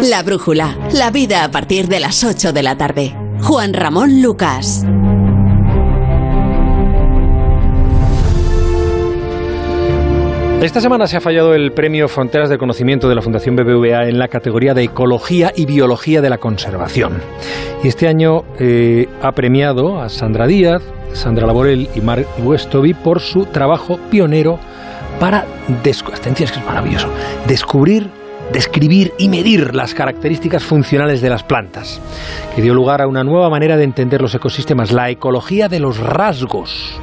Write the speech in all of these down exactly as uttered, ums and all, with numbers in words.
La Brújula, la vida a partir de las ocho de la tarde. Juan Ramón Lucas. Esta semana se ha fallado el premio Fronteras del Conocimiento de la Fundación B B V A en la categoría de Ecología y Biología de la Conservación. Y este año eh, ha premiado a Sandra Díaz, Sandra Laborel y Mark Westoby por su trabajo pionero para descu- atención, es que es maravilloso, descubrir, describir y medir las características funcionales de las plantas, que dio lugar a una nueva manera de entender los ecosistemas, la ecología de los rasgos.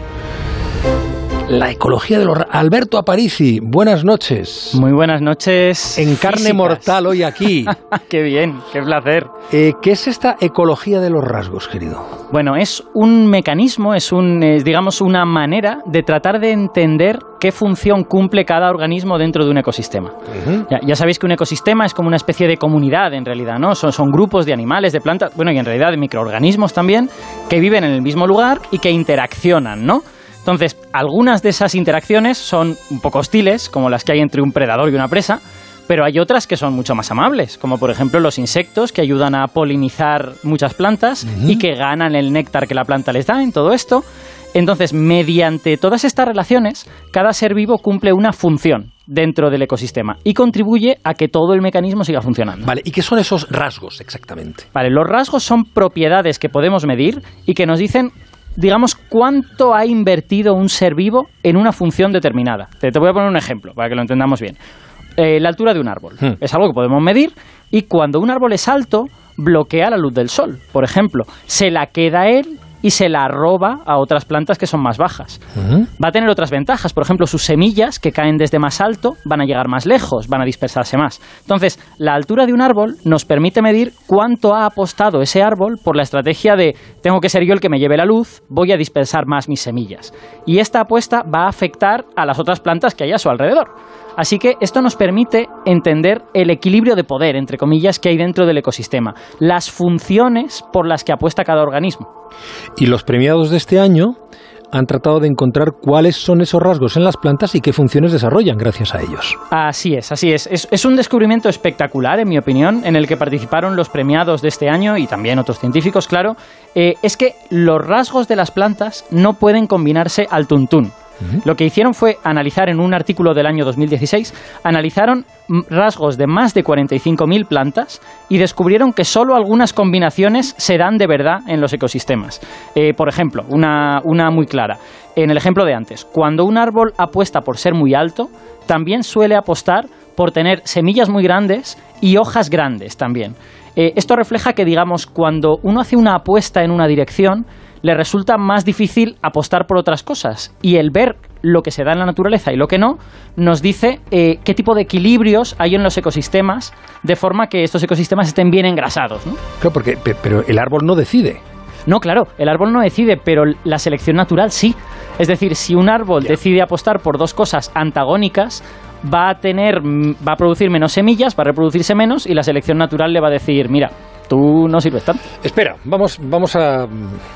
La ecología de los... Alberto Aparici, buenas noches. Muy buenas noches. En carne físicas. Mortal hoy aquí. Qué bien, qué placer. Eh, ¿Qué es esta ecología de los rasgos, querido? Bueno, es un mecanismo, es un, es, digamos, una manera de tratar de entender qué función cumple cada organismo dentro de un ecosistema. Uh-huh. Ya, ya sabéis que un ecosistema es como una especie de comunidad, en realidad, ¿no? Son, son grupos de animales, de plantas, bueno, y en realidad de microorganismos también, que viven en el mismo lugar y que interaccionan, ¿no? Entonces, algunas de esas interacciones son un poco hostiles, como las que hay entre un predador y una presa, pero hay otras que son mucho más amables, como por ejemplo los insectos que ayudan a polinizar muchas plantas uh-huh. y que ganan el néctar que la planta les da en todo esto. Entonces, mediante todas estas relaciones, cada ser vivo cumple una función dentro del ecosistema y contribuye a que todo el mecanismo siga funcionando. Vale, ¿y qué son esos rasgos exactamente? Vale, los rasgos son propiedades que podemos medir y que nos dicen, digamos, cuánto ha invertido un ser vivo en una función determinada. Te, te voy a poner un ejemplo para que lo entendamos bien. Eh, la altura de un árbol. Hmm. Es algo que podemos medir y cuando un árbol es alto, bloquea la luz del sol, por ejemplo. Se la queda él y se la roba a otras plantas que son más bajas. Uh-huh. Va a tener otras ventajas. Por ejemplo, sus semillas, que caen desde más alto, van a llegar más lejos, van a dispersarse más. Entonces, la altura de un árbol nos permite medir cuánto ha apostado ese árbol por la estrategia de tengo que ser yo el que me lleve la luz, voy a dispersar más mis semillas. Y esta apuesta va a afectar a las otras plantas que hay a su alrededor. Así que esto nos permite entender el equilibrio de poder, entre comillas, que hay dentro del ecosistema, las funciones por las que apuesta cada organismo. Y los premiados de este año han tratado de encontrar cuáles son esos rasgos en las plantas y qué funciones desarrollan gracias a ellos. Así es, así es. Es, es un descubrimiento espectacular, en mi opinión, en el que participaron los premiados de este año y también otros científicos, claro. Eh, es que los rasgos de las plantas no pueden combinarse al tuntún. Uh-huh. Lo que hicieron fue analizar en un artículo del año dos mil dieciséis, analizaron rasgos de más de cuarenta y cinco mil plantas y descubrieron que solo algunas combinaciones se dan de verdad en los ecosistemas. Eh, por ejemplo, una, una muy clara. En el ejemplo de antes, cuando un árbol apuesta por ser muy alto, también suele apostar por tener semillas muy grandes y hojas grandes también. Eh, esto refleja que, digamos, cuando uno hace una apuesta en una dirección, le resulta más difícil apostar por otras cosas. Y el ver lo que se da en la naturaleza y lo que no, nos dice eh, qué tipo de equilibrios hay en los ecosistemas, de forma que estos ecosistemas estén bien engrasados, ¿no? Claro, porque, pero el árbol no decide. No, claro, el árbol no decide, pero la selección natural sí. Es decir, si un árbol yeah. decide apostar por dos cosas antagónicas, va a tener, va a producir menos semillas, va a reproducirse menos, y la selección natural le va a decir, mira, tú no sirves tanto. Espera, vamos, vamos a...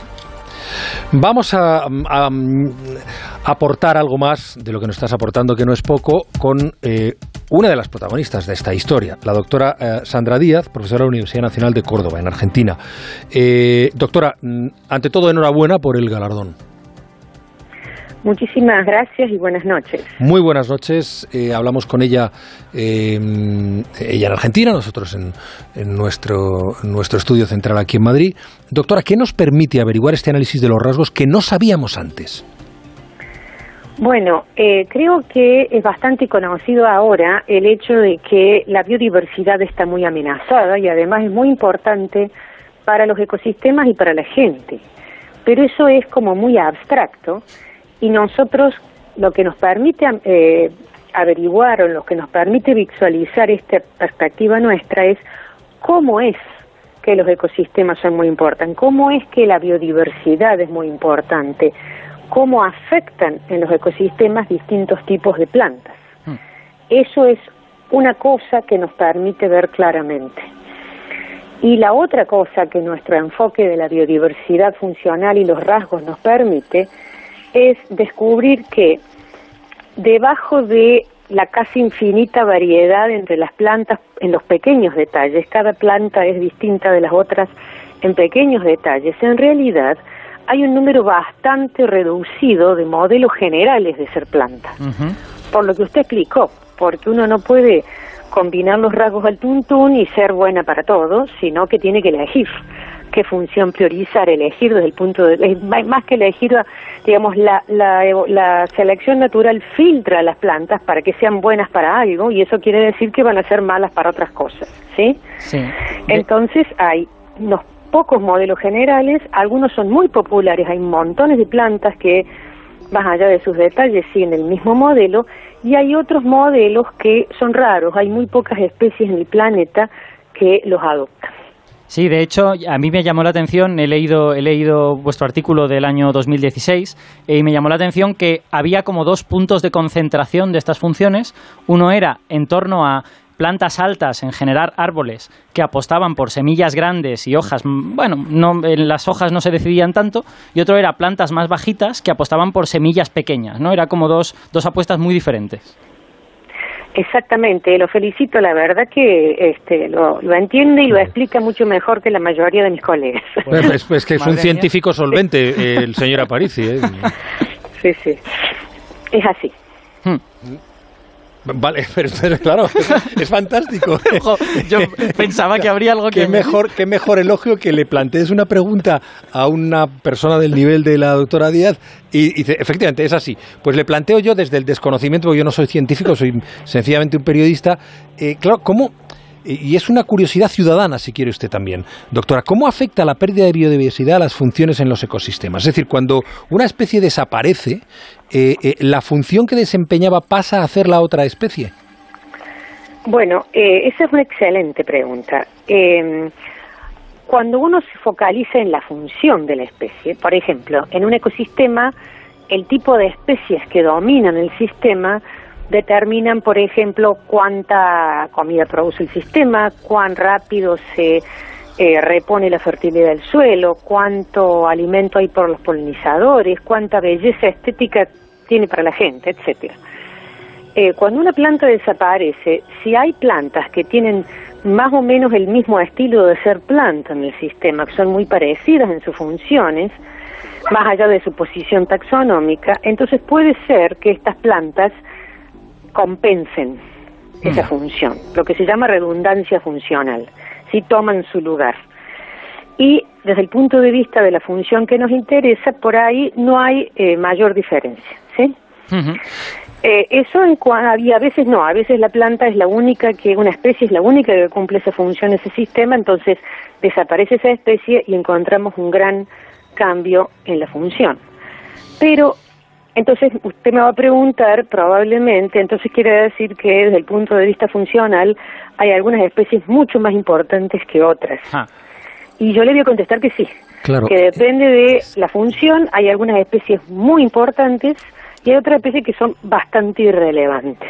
Vamos a, a, a aportar algo más de lo que nos estás aportando, que no es poco, con eh, una de las protagonistas de esta historia, la doctora eh, Sandra Díaz, profesora de la Universidad Nacional de Córdoba, en Argentina. Eh, doctora, ante todo, enhorabuena por el galardón. Muchísimas gracias y buenas noches. Muy buenas noches. Eh, hablamos con ella, eh, ella en Argentina, nosotros en, en nuestro, nuestro estudio central aquí en Madrid. Doctora, ¿qué nos permite averiguar este análisis de los rasgos que no sabíamos antes? Bueno, eh, creo que es bastante conocido ahora el hecho de que la biodiversidad está muy amenazada y además es muy importante para los ecosistemas y para la gente. Pero eso es como muy abstracto. Y nosotros, lo que nos permite eh, averiguar o lo que nos permite visualizar esta perspectiva nuestra es cómo es que los ecosistemas son muy importantes, cómo es que la biodiversidad es muy importante, cómo afectan en los ecosistemas distintos tipos de plantas. Hmm. Eso es una cosa que nos permite ver claramente. Y la otra cosa que nuestro enfoque de la biodiversidad funcional y los rasgos nos permite es descubrir que debajo de la casi infinita variedad entre las plantas en los pequeños detalles. Cada planta es distinta de las otras en pequeños detalles. En realidad, hay un número bastante reducido de modelos generales de ser planta. Uh-huh. Por lo que usted explicó, porque uno no puede combinar los rasgos al tuntún y ser buena para todo, sino que tiene que elegir qué función priorizar, elegir desde el punto de... Más que elegir, digamos, la, la, la selección natural filtra a las plantas para que sean buenas para algo, y eso quiere decir que van a ser malas para otras cosas, ¿sí? Sí. Entonces hay unos pocos modelos generales, algunos son muy populares, hay montones de plantas que, más allá de sus detalles, siguen el mismo modelo, y hay otros modelos que son raros, hay muy pocas especies en el planeta que los adoptan. Sí, de hecho, a mí me llamó la atención, he leído, he leído vuestro artículo del año dos mil dieciséis, y me llamó la atención que había como dos puntos de concentración de estas funciones. Uno era en torno a plantas altas en generar árboles que apostaban por semillas grandes y hojas, bueno, no, en las hojas no se decidían tanto, y otro era plantas más bajitas que apostaban por semillas pequeñas, ¿no? Era como dos, dos apuestas muy diferentes. Exactamente, lo felicito, la verdad que este lo, lo entiende y lo explica mucho mejor que la mayoría de mis colegas. Bueno, es, es que es un científico solvente, eh, el señor Aparici. ¿eh? Sí, sí, es así. Hmm. Vale, pero, pero claro, es, es fantástico. Ojo, yo pensaba que habría algo que... Qué mejor, qué mejor elogio que le plantees una pregunta a una persona del nivel de la doctora Díaz y, y dice, efectivamente, es así. Pues le planteo yo desde el desconocimiento, porque yo no soy científico, soy sencillamente un periodista. Eh, claro, ¿cómo...? Y es una curiosidad ciudadana, si quiere usted también. Doctora, ¿cómo afecta la pérdida de biodiversidad a las funciones en los ecosistemas? Es decir, cuando una especie desaparece, eh, eh, ¿la función que desempeñaba pasa a hacer la otra especie? Bueno, eh, esa es una excelente pregunta. Eh, cuando uno se focaliza en la función de la especie, por ejemplo, en un ecosistema, el tipo de especies que dominan el sistema determinan, por ejemplo, cuánta comida produce el sistema, cuán rápido se eh, repone la fertilidad del suelo, cuánto alimento hay por los polinizadores, cuánta belleza estética tiene para la gente, etcétera. Eh, cuando una planta desaparece, si hay plantas que tienen más o menos el mismo estilo de ser planta en el sistema, que son muy parecidas en sus funciones, más allá de su posición taxonómica, entonces puede ser que estas plantas compensen esa función, lo que se llama redundancia funcional, si toman su lugar. Y desde el punto de vista de la función que nos interesa, por ahí no hay eh, mayor diferencia, ¿sí? Uh-huh. Eh, eso en cua- y a veces no, a veces la planta es la única que, una especie es la única que cumple esa función, ese sistema, entonces desaparece esa especie y encontramos un gran cambio en la función. Pero entonces usted me va a preguntar, probablemente, entonces quiere decir que desde el punto de vista funcional hay algunas especies mucho más importantes que otras. Ah. Y yo le voy a contestar que sí, claro, que depende de la función, hay algunas especies muy importantes y hay otras especies que son bastante irrelevantes.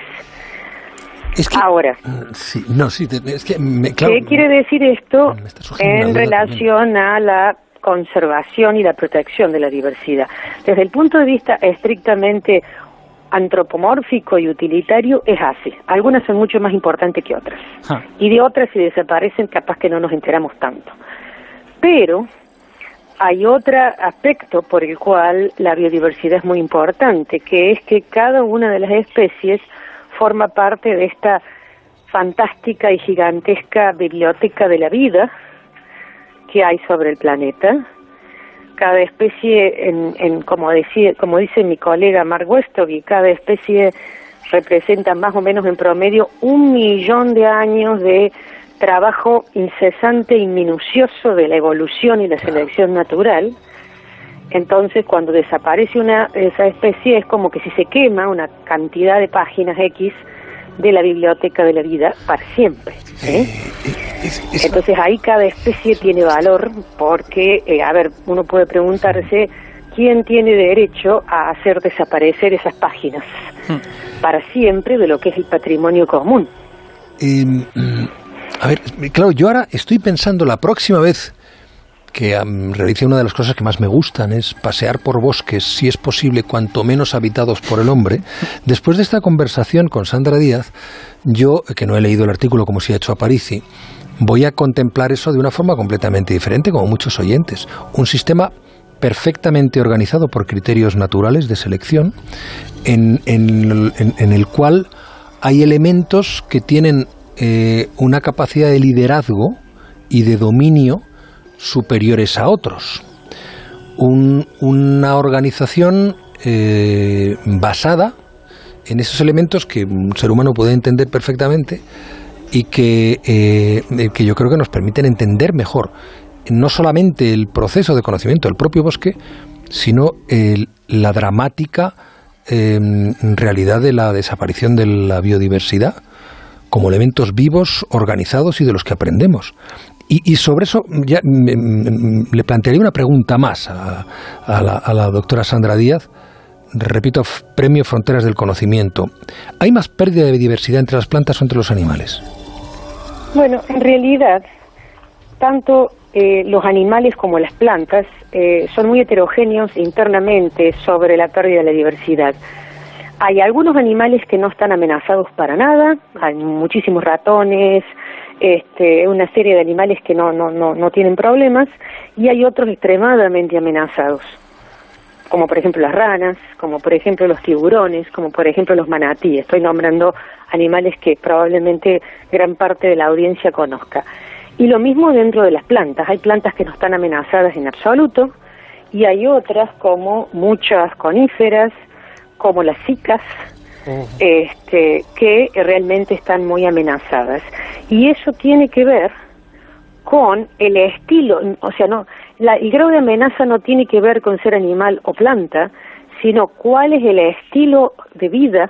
Es que, Ahora, sí, no, sí, es que me, claro, ¿qué quiere decir esto en relación también a la conservación y la protección de la diversidad? Desde el punto de vista estrictamente antropomórfico y utilitario es así. Algunas son mucho más importantes que otras. Ah. Y de otras, si desaparecen, capaz que no nos enteramos tanto. Pero hay otro aspecto por el cual la biodiversidad es muy importante, que es que cada una de las especies forma parte de esta fantástica y gigantesca biblioteca de la vida que hay sobre el planeta. Cada especie, en, en como, decía, como dice mi colega Mark Westoby, cada especie representa más o menos en promedio un millón de años de trabajo incesante y minucioso de la evolución y la selección natural. Entonces, cuando desaparece una esa especie, es como que si se quema una cantidad de páginas X de la biblioteca de la vida para siempre, ¿eh? Entonces ahí cada especie tiene valor porque, eh, a ver, uno puede preguntarse quién tiene derecho a hacer desaparecer esas páginas para siempre de lo que es el patrimonio común. Eh, a ver, claro, yo ahora estoy pensando la próxima vez que um, realice una de las cosas que más me gustan, es pasear por bosques, si es posible, cuanto menos habitados por el hombre. Después de esta conversación con Sandra Díaz, yo, que no he leído el artículo como si ha hecho Aparici, voy a contemplar eso de una forma completamente diferente, como muchos oyentes. Un sistema perfectamente organizado por criterios naturales de selección, en, en, en, en el cual hay elementos que tienen eh, una capacidad de liderazgo y de dominio superiores a otros. Un, una organización eh, basada en esos elementos que un ser humano puede entender perfectamente y que, eh, que yo creo que nos permiten entender mejor no solamente el proceso de conocimiento del propio bosque, sino el, la dramática eh, realidad de la desaparición de la biodiversidad como elementos vivos, organizados y de los que aprendemos. Y, y sobre eso ya me, me, le plantearía una pregunta más a, a, la, a la doctora Sandra Díaz. Repito, Premio Fronteras del Conocimiento. ¿Hay más pérdida de biodiversidad entre las plantas o entre los animales? Bueno, en realidad, tanto eh, los animales como las plantas eh, son muy heterogéneos internamente sobre la pérdida de la diversidad. Hay algunos animales que no están amenazados para nada, hay muchísimos ratones, este, una serie de animales que no, no, no, no tienen problemas, y hay otros extremadamente amenazados, como por ejemplo las ranas, como por ejemplo los tiburones, como por ejemplo los manatíes. Estoy nombrando animales que probablemente gran parte de la audiencia conozca. Y lo mismo dentro de las plantas. Hay plantas que no están amenazadas en absoluto, y hay otras como muchas coníferas, como las cicas, uh-huh. este, que realmente están muy amenazadas. Y eso tiene que ver con el estilo, o sea, no, la, el grado de amenaza no tiene que ver con ser animal o planta, sino cuál es el estilo de vida,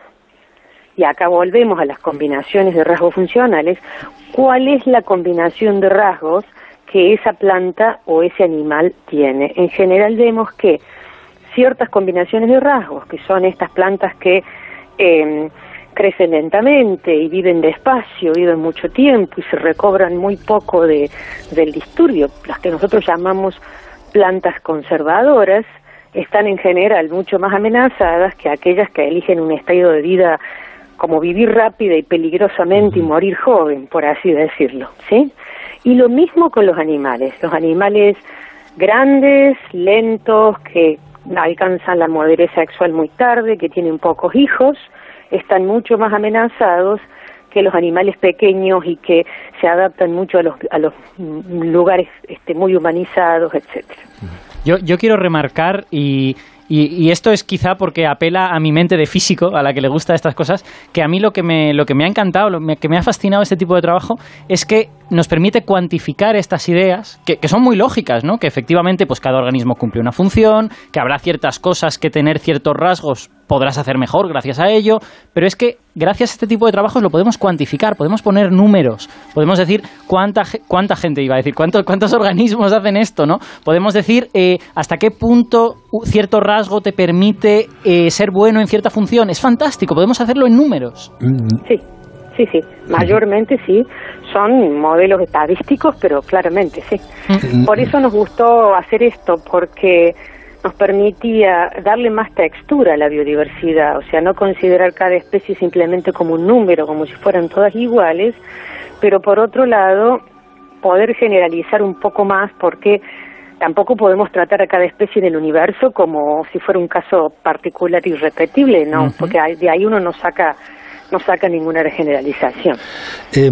y acá volvemos a las combinaciones de rasgos funcionales, cuál es la combinación de rasgos que esa planta o ese animal tiene. En general vemos que ciertas combinaciones de rasgos, que son estas plantas que eh, crecen lentamente y viven despacio, viven mucho tiempo y se recobran muy poco de, del disturbio, las que nosotros llamamos plantas conservadoras, están en general mucho más amenazadas que aquellas que eligen un estilo de vida como vivir rápida y peligrosamente y morir joven, por así decirlo, ¿sí? Y lo mismo con los animales, los animales grandes, lentos, que alcanzan la madurez sexual muy tarde, que tienen pocos hijos, están mucho más amenazados que los animales pequeños y que se adaptan mucho a los, a los lugares este, muy humanizados, etcétera. Yo, yo quiero remarcar, y, y, y esto es quizá porque apela a mi mente de físico, a la que le gusta estas cosas, que a mí lo que me, lo que me ha encantado, lo que me ha fascinado este tipo de trabajo es que nos permite cuantificar estas ideas, que, que son muy lógicas, ¿no? Que efectivamente pues cada organismo cumple una función, que habrá ciertas cosas que tener ciertos rasgos podrás hacer mejor gracias a ello, pero es que gracias a este tipo de trabajos lo podemos cuantificar, podemos poner números, podemos decir cuánta cuánta gente, iba a decir, cuántos, cuántos organismos hacen esto, ¿no? Podemos decir eh, hasta qué punto cierto rasgo te permite eh, ser bueno en cierta función. Es fantástico, podemos hacerlo en números. Sí, sí, sí, mayormente sí, son modelos estadísticos, pero claramente sí. Por eso nos gustó hacer esto, porque nos permitía darle más textura a la biodiversidad, o sea, no considerar cada especie simplemente como un número, como si fueran todas iguales, pero por otro lado, poder generalizar un poco más, porque tampoco podemos tratar a cada especie del universo como si fuera un caso particular y irrepetible, ¿no? Uh-huh. Porque de ahí uno no saca, no saca ninguna generalización. Eh,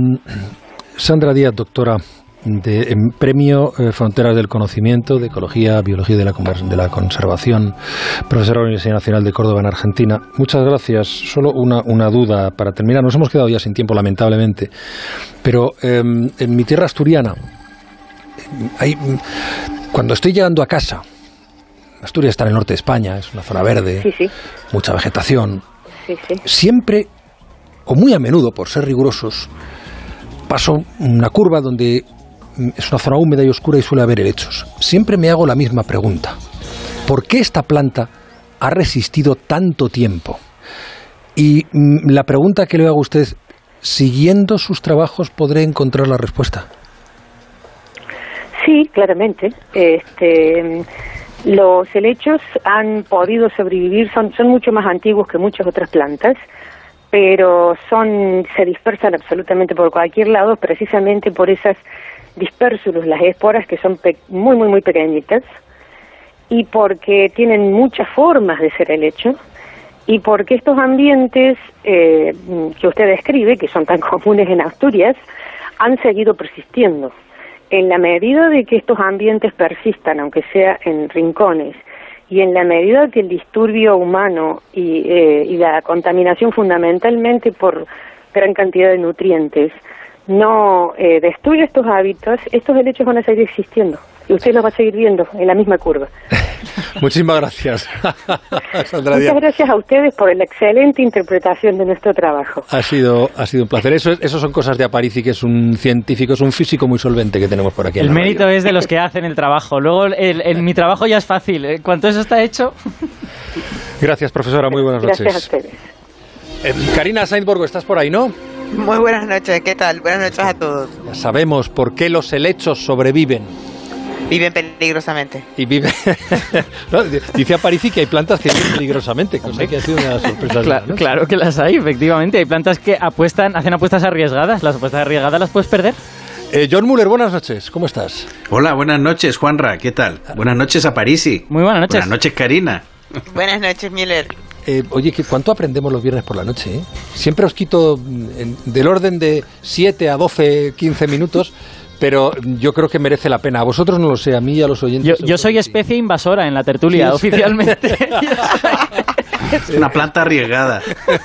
Sandra Díaz, doctora, de eh, Premio eh, Fronteras del Conocimiento de Ecología, Biología de la, de la Conservación, profesora de la Universidad Nacional de Córdoba en Argentina. Muchas gracias. Solo una, una duda para terminar. Nos hemos quedado ya sin tiempo, lamentablemente, pero eh, en mi tierra asturiana, hay, cuando estoy llegando a casa, Asturias está en el norte de España, es una zona verde, sí, sí. mucha vegetación, sí, sí. siempre, o muy a menudo, por ser rigurosos, paso una curva donde es una zona húmeda y oscura y suele haber helechos. Siempre me hago la misma pregunta. ¿Por qué esta planta ha resistido tanto tiempo? Y mm, la pregunta que le hago a usted, siguiendo sus trabajos, ¿podré encontrar la respuesta? Sí, claramente. Este, los helechos han podido sobrevivir, son, son mucho más antiguos que muchas otras plantas, pero son se dispersan absolutamente por cualquier lado, precisamente por esas dispersulos, las esporas, que son pe- muy, muy, muy pequeñitas, y porque tienen muchas formas de ser helecho, y porque estos ambientes eh, que usted describe, que son tan comunes en Asturias, han seguido persistiendo. En la medida de que estos ambientes persistan, aunque sea en rincones, y en la medida que el disturbio humano y, eh, y la contaminación fundamentalmente por gran cantidad de nutrientes no eh, destruye estos hábitats, estos helechos van a seguir existiendo. Y usted los va a seguir viendo en la misma curva. Muchísimas gracias. Sandra Muchas Díaz. gracias a ustedes por la excelente interpretación de nuestro trabajo. Ha sido, ha sido un placer. Eso, eso son cosas de Aparici, que es un científico, es un físico muy solvente que tenemos por aquí. El en la mérito radio. es de los que hacen el trabajo. Luego, el, el- mi trabajo ya es fácil. En cuanto eso está hecho... Gracias, profesora. Muy buenas noches. Gracias a ustedes. Eh, Karina Sainz-Borgo, estás por ahí, ¿no? Muy buenas noches, ¿qué tal? Buenas noches a todos. Ya sabemos por qué los helechos sobreviven. Viven peligrosamente. Y viven. No, dice Aparici que hay plantas que viven peligrosamente, cosa que ha sido una sorpresa. Claro, ¿no? claro que las hay, efectivamente. Hay plantas que apuestan, hacen apuestas arriesgadas. Las apuestas arriesgadas las puedes perder. Eh, John Muller, buenas noches. ¿Cómo estás? Hola, buenas noches, Juanra, ¿qué tal? Buenas noches a Parisi. Muy buenas noches. Buenas noches, Karina. Buenas noches, Müller. Eh, oye, ¿qué- ¿cuánto aprendemos los viernes por la noche? Eh? Siempre os quito mm, en- del orden de siete a doce, quince minutos, pero yo creo que merece la pena. A vosotros no lo sé, a mí y a los oyentes. Yo, seguro yo soy que sí. especie invasora en la tertulia, Sí, sí. oficialmente. Es una planta arriesgada.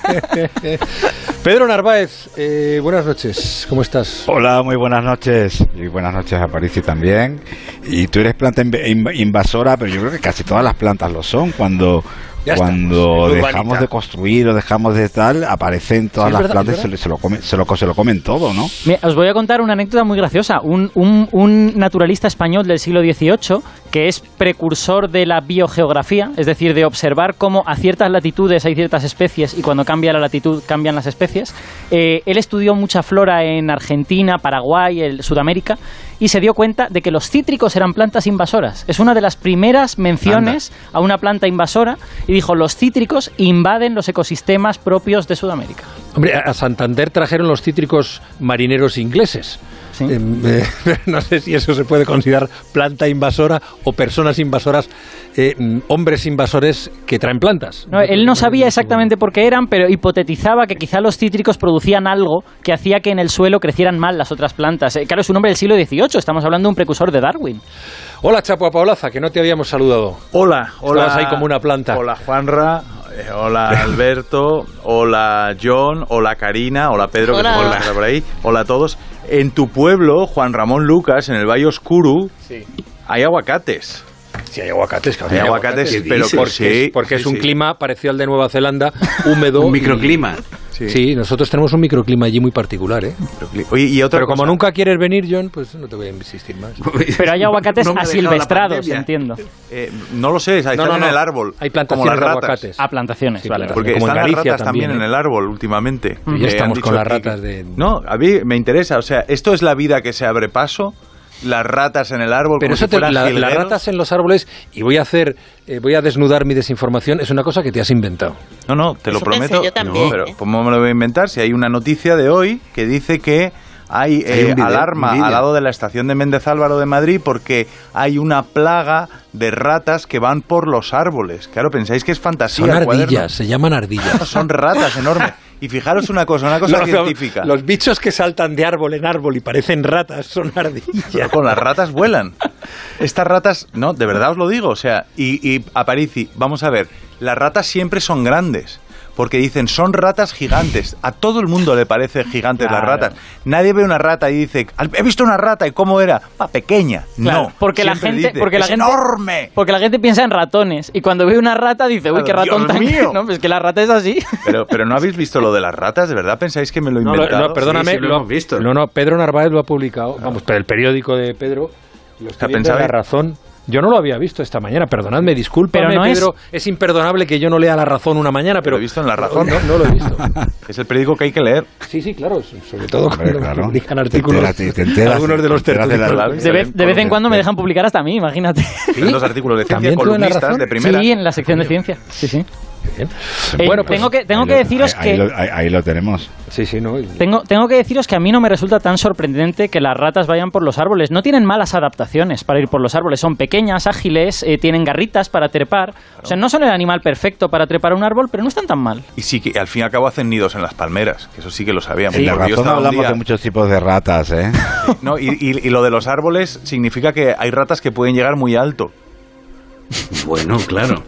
Pedro Narváez, eh, buenas noches. ¿Cómo estás? Hola, muy buenas noches. Y buenas noches a Parisi también. Y tú eres planta inv- inv- invasora, pero yo creo que casi todas las plantas lo son. Cuando Ya cuando estamos, dejamos urbanita. de construir o dejamos de tal, aparecen todas Sí, es las verdad, plantas es y se, le- se lo comen, se, lo, se lo comen todo, ¿no? Mira, os voy a contar una anécdota muy graciosa. Un, un- un naturalista español del siglo dieciocho, que es precursor de la biogeografía, es decir, de observar cómo a ciertas latitudes hay ciertas especies y cuando cambia la latitud cambian las especies. Eh, él estudió mucha flora en Argentina, Paraguay, el, Sudamérica, y se dio cuenta de que los cítricos eran plantas invasoras. Es una de las primeras menciones a una planta invasora y dijo, los cítricos invaden los ecosistemas propios de Sudamérica. Hombre, a a Santander trajeron los cítricos marineros ingleses. Sí. Eh, eh, no sé si eso se puede considerar planta invasora o personas invasoras, eh, mm, hombres invasores que traen plantas. No, él no sabía exactamente por qué eran, pero hipotetizaba que quizá los cítricos producían algo que hacía que en el suelo crecieran mal las otras plantas. Eh, Claro, es un hombre del siglo dieciocho, estamos hablando de un precursor de Darwin. Hola, Chapo Apaolaza, que no te habíamos saludado. Hola, hola. Estabas ahí como una planta. Hola, Juanra. eh, Hola, Alberto. Hola, John. Hola, Karina. Hola, Pedro, Hola. que se encuentra por ahí. Hola a todos. En tu pueblo, Juan Ramón Lucas, en el Valle Oscuro, hay aguacates. Sí, hay aguacates, claro. Hay aguacates, ¿qué pero dices? por porque, sí, porque es sí, un sí. clima parecido al de Nueva Zelanda, húmedo. Un y- microclima. Sí. Sí, nosotros tenemos un microclima allí muy particular, ¿eh? Oye, y otra Pero como cosa, nunca quieres venir, John, pues no te voy a insistir más. Pero hay aguacates No me ha dejado la asilvestrados, pandemia. entiendo. eh, no lo sé, están No, no, en no. el árbol. Hay como plantaciones las de ratas. aguacates. A plantaciones, Sí, vale. claro. Porque Como en están las Galicia ratas también, también, ¿eh? en el árbol últimamente. Y ya Que estamos han con dicho las aquí ratas que- de- No, a mí me interesa. O sea, esto es la vida que se abre paso. Las ratas en el árbol, Pero como eso si te- fueran la- las jilgueros. ratas en los árboles, y voy a hacer, eh, voy a desnudar mi desinformación, es una cosa que te has inventado. No, no, te lo Eso pensé prometo. yo también, No, pero ¿eh? ¿cómo me lo voy a inventar? Si hay una noticia de hoy que dice que hay, Hay eh, un vídeo, alarma un vídeo. al lado de la estación de Méndez Álvaro de Madrid porque hay una plaga de ratas que van por los árboles. Claro, pensáis que es fantasía. Son el cuaderno. ardillas, se llaman ardillas. Son ratas enormes. Y fijaros una cosa, una cosa Los- científica. Los bichos que saltan de árbol en árbol y parecen ratas son ardillas. Pero con las ratas vuelan. Estas ratas, no, de verdad os lo digo, o sea, y, y Aparici, vamos a ver, las ratas siempre son grandes. Porque dicen, son ratas gigantes. A todo el mundo le parece gigantes Claro. las ratas. Nadie ve una rata y dice, he visto una rata y cómo era. Pa, pequeña. Claro, No. porque la siempre gente, dice, porque la "Es gente, enorme. porque la gente piensa en ratones y cuando ve una rata dice, uy, Claro, qué ratón Dios tan mío. no, pues que la rata es así. Pero, pero no habéis visto lo de las ratas, ¿de verdad pensáis que me lo he No, lo- inventado? no, perdóname, Sí, sí, lo hemos visto. No, no, Pedro Narváez lo ha publicado, vamos, pero el periódico de Pedro, lo estoy sea, viendo en pensaba- La Razón. Yo no lo había visto esta mañana, perdonadme, discúlpame, Pero no Pedro, es... es imperdonable que yo no lea La Razón una mañana, pero... Lo he visto en La Razón. No, no lo he visto. Es el periódico que hay que leer. Sí, sí, claro, sobre todo Hombre, cuando claro. publican artículos, Te enteras, te enteras, algunos de los te enteras de la- tertulios. De vez, de vez en cuando me dejan publicar hasta a mí, imagínate. Tres dos artículos de ciencia, ¿También tú en La columnistas Razón? de primera. Sí, en la sección de ciencia. Sí, sí. Bien. Eh, Bueno, pues, tengo que, tengo Ahí que lo- deciros ahí, ahí que... lo, ahí, ahí lo tenemos. Sí, sí, no. Tengo, tengo que deciros que a mí no me resulta tan sorprendente que las ratas vayan por los árboles. No tienen malas adaptaciones para ir por los árboles. Son pequeñas, ágiles, eh, tienen garritas para trepar. O sea, no son el animal perfecto para trepar a un árbol, pero no están tan mal. Y sí que al fin y al cabo hacen nidos en las palmeras, que eso sí que lo sabíamos. En La porque yo Razón estaba un hablamos día- de muchos tipos de ratas, ¿eh? No, y, y- y lo de los árboles significa que hay ratas que pueden llegar muy alto. Bueno, claro.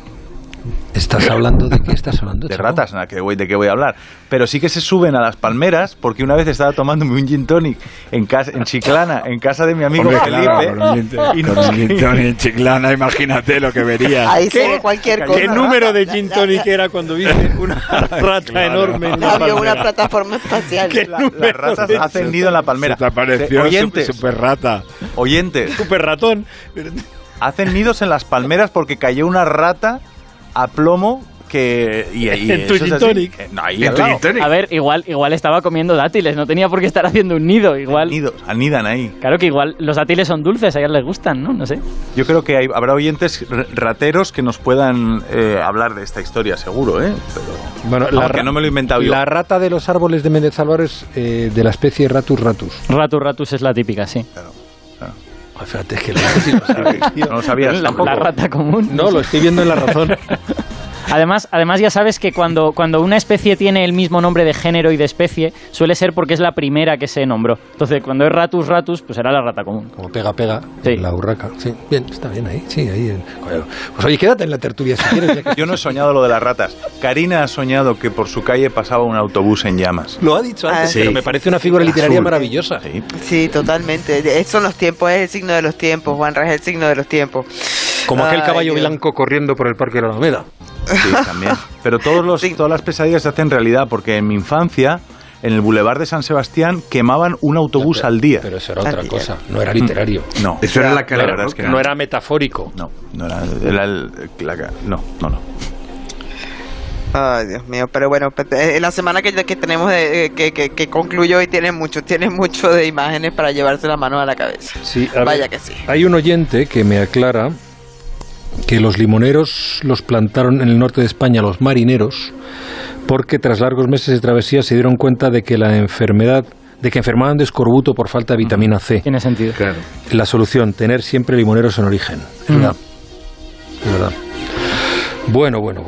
¿Estás hablando de qué estás hablando? De Chapo? ratas, ¿no? ¿De, voy, ¿de qué voy a hablar? Pero sí que se suben a las palmeras, porque una vez estaba tomándome un gin tonic en, casa, en Chiclana, en casa de mi amigo Hombre, Felipe. claro, con un gin- y con nos- un gin tonic en Chiclana, imagínate lo que verías. Ahí se ve cualquier cosa. ¿Qué número de gin tonic era cuando viste una rata Claro. enorme en No la había una palmera? plataforma espacial. ¿Qué La- las ratas hacen nido en la palmera. Se te apareció oyentes, super rata. oyentes, Super ratón. hacen nidos en las palmeras porque cayó una rata a plomo que... Y, y En tu eso es gin así. tonic. Eh, no, ahí En al tu lado. gin tonic. A ver, igual, igual estaba comiendo dátiles, no tenía por qué estar haciendo un nido. Igual, Nidos, anidan ahí. claro que igual los dátiles son dulces, a ellos les gustan, ¿no? No sé. Yo creo que hay, habrá oyentes r- rateros que nos puedan eh, hablar de esta historia, seguro, ¿eh? Pero, Bueno, Vamos, ra- que no me lo he inventado yo. La rata de los árboles de Méndez Álvarez eh, de la especie Ratus ratus. Ratus ratus es la típica, sí. Ay, fíjate, es que lo sí lo sabes, tío. no lo sabías La, tampoco. la rata común. No, lo estoy viendo en La Razón. Además, además ya sabes que cuando, cuando una especie tiene el mismo nombre de género y de especie, suele ser porque es la primera que se nombró. Entonces, cuando es Ratus ratus, pues será la rata común. Como pega, pega, Sí. la urraca. Sí, bien, está bien ahí. Sí, ahí. en- Joder. Pues oye, quédate en la tertulia si quieres. Ya que... Yo no he soñado lo de las ratas. Karina ha soñado que por su calle pasaba un autobús en llamas. Lo ha dicho antes, Ah, pero sí. me parece una figura literaria Azul. maravillosa. Sí. Sí, totalmente. Esos son los tiempos, es el signo de los tiempos, Juanra, es el signo de los tiempos. Como aquel Ay, caballo Dios. blanco corriendo por el Parque de la Alameda. Sí, también. Pero todos los, Sí. todas las pesadillas se hacen realidad, porque en mi infancia, en el Boulevard de San Sebastián, quemaban un autobús al día. Pero eso era otra Al día. cosa, no era literario. No. Eso era la La carrera, verdad ¿no? es que No era metafórico. No, no era, era el- la- no, no, no. Ay, Dios mío, pero bueno, pues, eh, la semana que, que tenemos de, eh, que, que, que concluyó hoy tiene mucho, tiene mucho de imágenes para llevarse la mano a la cabeza. Sí, a Vaya ver, que sí. Hay un oyente que me aclara que los limoneros los plantaron en el norte de España los marineros porque tras largos meses de travesía se dieron cuenta de que la enfermedad de que enfermaban de escorbuto por falta de vitamina C. Tiene sentido. Claro. La solución, tener siempre limoneros en origen. Es verdad. Es verdad. Bueno, bueno, bueno.